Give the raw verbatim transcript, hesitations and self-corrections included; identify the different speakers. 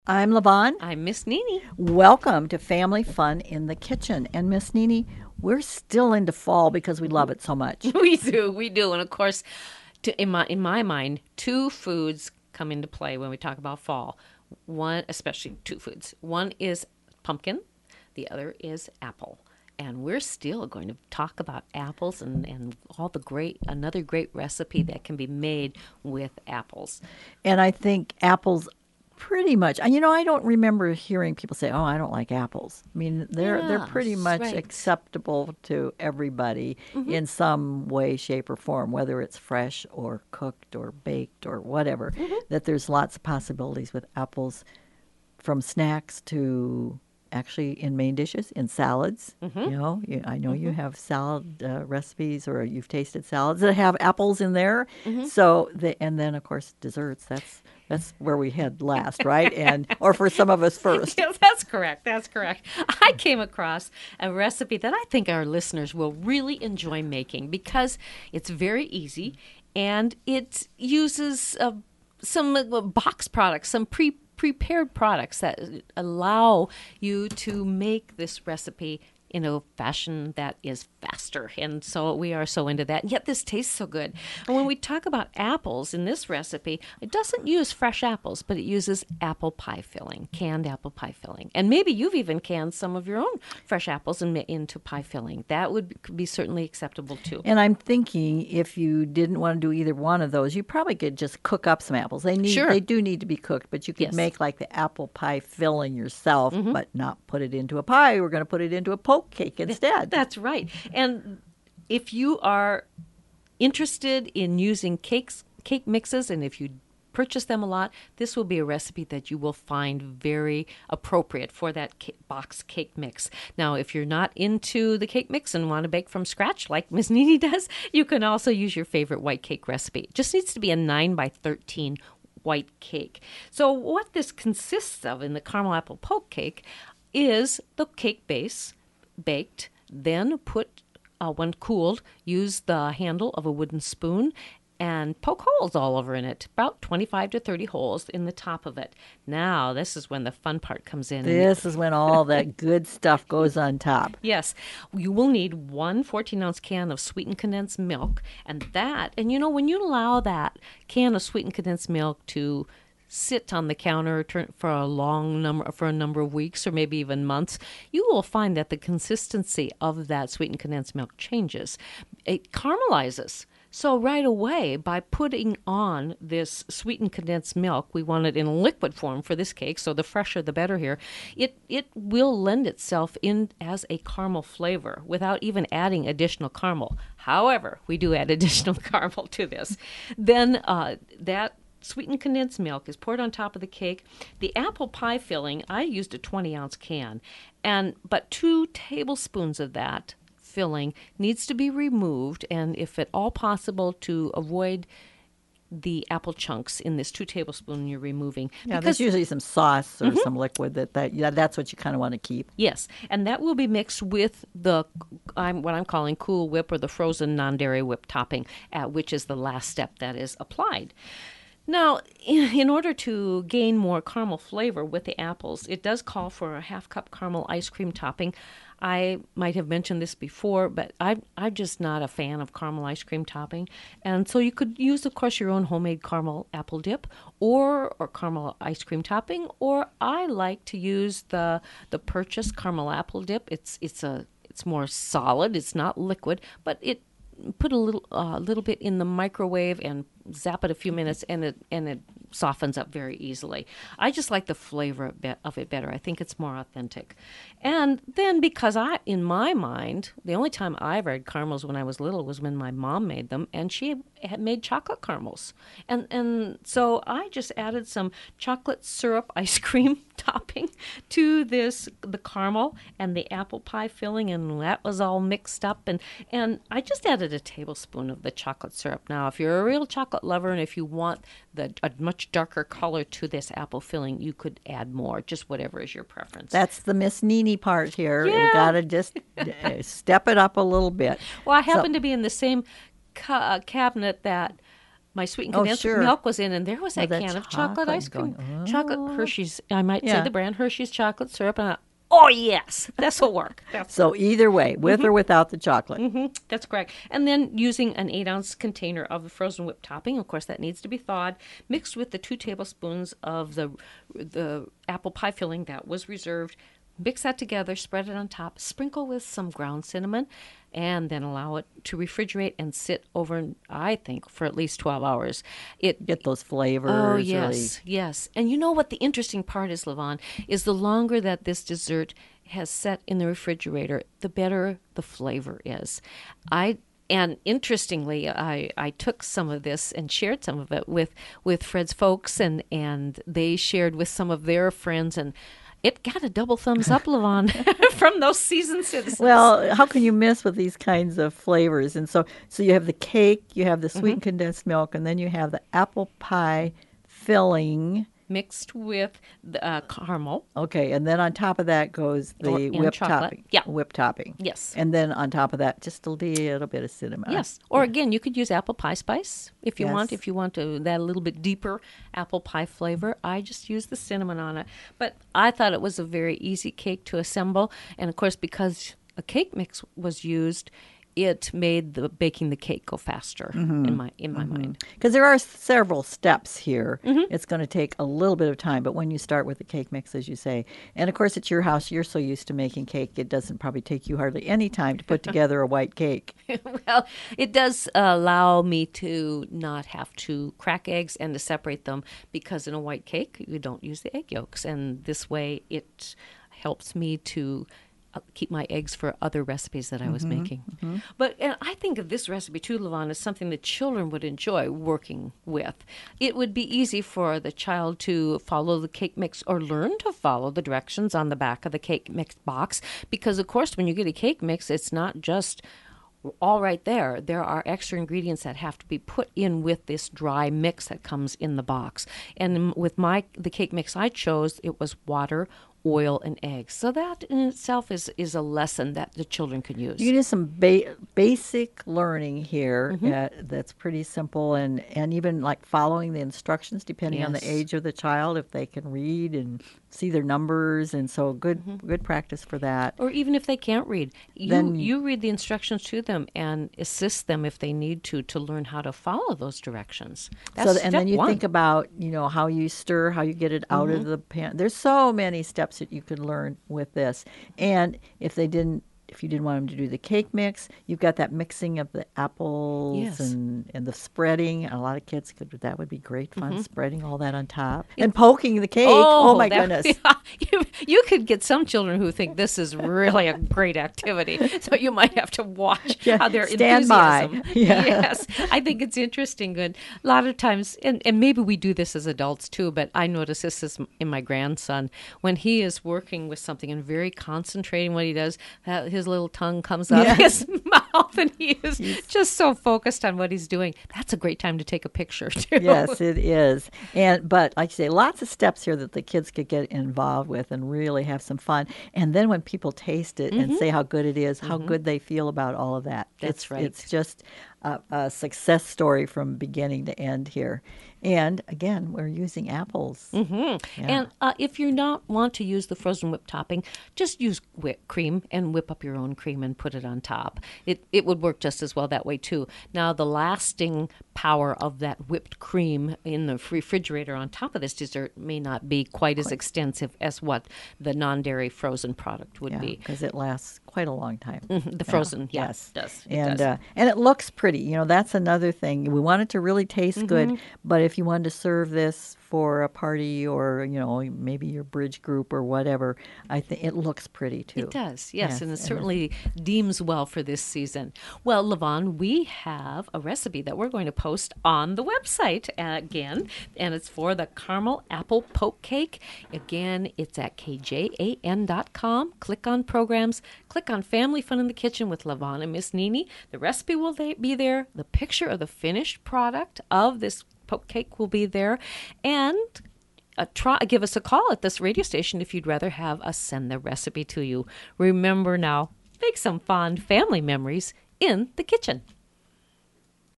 Speaker 1: I'm Levon.
Speaker 2: I'm Miss Nini.
Speaker 1: Welcome to Family Fun in the Kitchen. And Miss Nini, we're still into fall because we love it so much.
Speaker 2: We do, we do. And of course, to, in my in my mind, two foods come into play when we talk about fall. One, especially two foods. One is pumpkin, the other is apple. And we're still going to talk about apples and, and all the great, another great recipe that can be made with apples.
Speaker 1: And I think apples pretty much, you know, I don't remember hearing people say, "Oh, I don't like apples." I mean, they're
Speaker 2: Yeah,
Speaker 1: they're pretty much
Speaker 2: right.
Speaker 1: acceptable to everybody
Speaker 2: Mm-hmm.
Speaker 1: in some way, shape, or form, whether it's fresh or cooked or baked or whatever.
Speaker 2: Mm-hmm.
Speaker 1: That there's lots of possibilities with apples, from snacks to actually in main dishes, in salads.
Speaker 2: Mm-hmm.
Speaker 1: You know, you, I know
Speaker 2: Mm-hmm.
Speaker 1: you have salad uh, recipes, or you've tasted salads that have apples in there.
Speaker 2: Mm-hmm.
Speaker 1: So, the, and then of course desserts. That's that's where we head last, right? And or for some of us first.
Speaker 2: Yes, that's correct. That's correct. I came across a recipe that I think our listeners will really enjoy making because it's very easy and it uses uh, some uh, box products, some pre prepared products that allow you to make this recipe in a fashion that is faster. And so we are so into that. And yet this tastes so good. And when we talk about apples in this recipe, it doesn't use fresh apples, but it uses apple pie filling, canned apple pie filling. And maybe you've even canned some of your own fresh apples and into pie filling. That would be certainly acceptable too.
Speaker 1: And I'm thinking if you didn't want to do either one of those, you probably could just cook up some apples. They need
Speaker 2: Sure.
Speaker 1: they do need to be cooked, but you could
Speaker 2: Yes.
Speaker 1: make like the apple pie filling yourself,
Speaker 2: Mm-hmm.
Speaker 1: but not put it into a pie. We're going to put it into a poke cake instead.
Speaker 2: That's right. And if you are interested in using cakes, cake mixes, and if you purchase them a lot, this will be a recipe that you will find very appropriate for that ca- box cake mix. Now, if you're not into the cake mix and want to bake from scratch like Miss Nini does, you can also use your favorite white cake recipe. It just needs to be a nine by thirteen white cake. So what this consists of in the caramel apple poke cake is the cake base baked, then put, uh, when cooled, use the handle of a wooden spoon and poke holes all over in it, about twenty-five to thirty holes in the top of it. Now, this is when the fun part comes in.
Speaker 1: This is when all that good stuff goes on top.
Speaker 2: Yes, you will need one fourteen-ounce can of sweetened condensed milk, and that, and you know, when you allow that can of sweetened condensed milk to sit on the counter for a long number for a number of weeks or maybe even months, you will find that the consistency of that sweetened condensed milk changes. It caramelizes. So right away, by putting on this sweetened condensed milk, we want it in liquid form for this cake, so the fresher the better here, it, it will lend itself in as a caramel flavor without even adding additional caramel. However, we do add additional caramel to this. Then uh, that sweetened condensed milk is poured on top of the cake. The apple pie filling, I used a twenty-ounce can, and but two tablespoons of that filling needs to be removed, and if at all possible, to avoid the apple chunks in this two tablespoon you're removing.
Speaker 1: Yeah,
Speaker 2: Because
Speaker 1: there's usually some sauce or some liquid that, that yeah, that's what you kind of want to keep.
Speaker 2: yes, and that will be mixed with the I'm what I'm calling Cool Whip or the frozen non-dairy whip topping, uh, which is the last step that is applied. Now, in, in order to gain more caramel flavor with the apples, it does call for a half cup caramel ice cream topping. I might have mentioned this before, but I, I'm just not a fan of caramel ice cream topping. And so you could use, of course, your own homemade caramel apple dip or or caramel ice cream topping. Or I like to use the the purchased caramel apple dip. It's it's a it's more solid. It's not liquid, but it put a little uh, little bit in the microwave and zap it a few minutes, and it and it softens up very easily. I just like the flavor of it better. I think it's more authentic. And then because I, in my mind, the only time I ever had caramels when I was little was when my mom made them, and she had made chocolate caramels. And and so I just added some chocolate syrup ice cream topping to this, the caramel and the apple pie filling, and that was all mixed up. And, and I just added a tablespoon of the chocolate syrup. Now, if you're a real chocolate lover and if you want the a much darker color to this apple filling, you could add more, just whatever is your preference.
Speaker 1: That's the Miss Nini part here.
Speaker 2: Yeah.
Speaker 1: We got to just uh, step it up a little bit.
Speaker 2: Well, I happen
Speaker 1: So-
Speaker 2: to be in the same ca- uh, cabinet that my sweetened
Speaker 1: Oh,
Speaker 2: condensed
Speaker 1: sure.
Speaker 2: milk was in, and there was
Speaker 1: Oh,
Speaker 2: that
Speaker 1: that
Speaker 2: can of chocolate
Speaker 1: chocolate
Speaker 2: ice cream,
Speaker 1: going,
Speaker 2: chocolate
Speaker 1: oh.
Speaker 2: Hershey's. I might
Speaker 1: Yeah.
Speaker 2: say the brand Hershey's chocolate syrup. And I, oh yes, this will work. That's
Speaker 1: So either way, with or without the chocolate.
Speaker 2: hmm That's correct. And then using an eight ounce container of the frozen whipped topping, of course, that needs to be thawed, mixed with the two tablespoons of the the apple pie filling that was reserved. Mix that together, spread it on top, sprinkle with some ground cinnamon, and then allow it to refrigerate and sit over, I think, for at least twelve hours. It
Speaker 1: Get those flavors.
Speaker 2: Oh,
Speaker 1: really-
Speaker 2: yes, yes. And you know what the interesting part is, Levon, is the longer that this dessert has set in the refrigerator, the better the flavor is. I and interestingly, I, I took some of this and shared some of it with, with Fred's folks, and, and they shared with some of their friends, and it got a double thumbs up, Levon, from those seasoned citizens.
Speaker 1: Well, how can you miss with these kinds of flavors? And so, so you have the cake, you have the sweetened
Speaker 2: Mm-hmm.
Speaker 1: condensed milk, and then you have the apple pie filling.
Speaker 2: mixed with the, uh, caramel.
Speaker 1: Okay, and then on top of that goes the
Speaker 2: Or- and
Speaker 1: whipped
Speaker 2: chocolate.
Speaker 1: topping.
Speaker 2: Yeah.
Speaker 1: Whipped topping.
Speaker 2: Yes.
Speaker 1: And then on top of that, just a little bit of cinnamon.
Speaker 2: Yes. Or again, you could use apple pie spice if you want.
Speaker 1: Yes.
Speaker 2: If you want to that a little bit deeper apple pie flavor, I just use the cinnamon on it. But I thought it was a very easy cake to assemble, and of course, because a cake mix was used, it made the baking the cake go faster in my in my mind.
Speaker 1: Because there are several steps here.
Speaker 2: Mm-hmm.
Speaker 1: It's going to take a little bit of time, but when you start with the cake mix, as you say, and of course, at your house, you're so used to making cake, it doesn't probably take you hardly any time to put together a white cake.
Speaker 2: Well, it does allow me to not have to crack eggs and to separate them, because in a white cake you don't use the egg yolks, and this way it helps me to uh, keep my eggs for other recipes that I was making. But and I think of this recipe too, Levon, as something that children would enjoy working with. It would be easy for the child to follow the cake mix or learn to follow the directions on the back of the cake mix box, because of course when you get a cake mix, it's not just all right there. There are extra ingredients that have to be put in with this dry mix that comes in the box. And with my the cake mix I chose, it was water, oil, and eggs. So that in itself is, is a lesson that the children can use.
Speaker 1: You do some ba- basic learning here
Speaker 2: Mm-hmm.
Speaker 1: uh, that's pretty simple, and, and even like following the instructions depending on the
Speaker 2: Yes.
Speaker 1: age of the child, if they can read and see their numbers, and so good
Speaker 2: Mm-hmm.
Speaker 1: good practice for that.
Speaker 2: Or even if they can't read, you
Speaker 1: Then-
Speaker 2: you read the instructions to them and assist them if they need to to learn how to follow those directions. That's
Speaker 1: So, th- and
Speaker 2: step
Speaker 1: then you
Speaker 2: one.
Speaker 1: think about, you know, how you stir, how you get it out
Speaker 2: Mm-hmm.
Speaker 1: of the pan. There's so many steps that you can learn with this. And if they didn't, if you didn't want them to do the cake mix, you've got that mixing of the apples
Speaker 2: Yes.
Speaker 1: and, and the spreading. A lot of kids could, that would be great fun,
Speaker 2: Mm-hmm.
Speaker 1: spreading all that on top and poking the cake. Oh, my
Speaker 2: that-
Speaker 1: goodness.
Speaker 2: yeah, you, you could get some children who think this is really a great activity. So you might have to watch
Speaker 1: Yeah,
Speaker 2: how their
Speaker 1: stand by.
Speaker 2: enthusiasm.
Speaker 1: Yeah.
Speaker 2: Yes, I think it's interesting. Good. A lot of times, and, and maybe we do this as adults too, but I notice this is in my grandson. When he is working with something and very concentrating what he does, that his little tongue comes out of
Speaker 1: Yes.
Speaker 2: his mouth and he is just so focused on what he's doing. That's a great time to take a picture too.
Speaker 1: Yes, it is. And but like you say, lots of steps here that the kids could get involved with and really have some fun. And then when people taste it and say how good it is, how good they feel about all of that.
Speaker 2: That's
Speaker 1: it's,
Speaker 2: right.
Speaker 1: It's just a, a success story from beginning to end here. And again, we're using apples.
Speaker 2: Mm-hmm. And uh, if you not want to use the frozen whipped topping, just use whipped cream and whip up your own cream and put it on top. It it would work just as well that way too. Now the lasting power of that whipped cream in the refrigerator on top of this dessert may not be quite as extensive as what the non-dairy frozen product would
Speaker 1: Yeah,
Speaker 2: be.
Speaker 1: because it lasts quite a long time.
Speaker 2: Mhm, the frozen, yeah,
Speaker 1: yes,
Speaker 2: it does. It
Speaker 1: and
Speaker 2: does.
Speaker 1: Uh, and it looks pretty. You know, that's another thing. We want it to really taste
Speaker 2: Mm-hmm.
Speaker 1: good, but if you wanted to serve this for a party or you know maybe your bridge group or whatever, I think it looks pretty too.
Speaker 2: It does, yes,
Speaker 1: Yes,
Speaker 2: and it
Speaker 1: and it-
Speaker 2: certainly deems well for this season. Well, Levon, we have a recipe that we're going to post on the website uh, again, and it's for the caramel apple poke cake. Again, it's at k j a n dot com. Click on programs, click on Family Fun in the Kitchen with Levon and Miss Nini. The recipe will th- be there. The picture of the finished product of this poke cake will be there, and Uh, try give us a call at this radio station if you'd rather have us send the recipe to you. Remember now, make some fond family memories in the kitchen.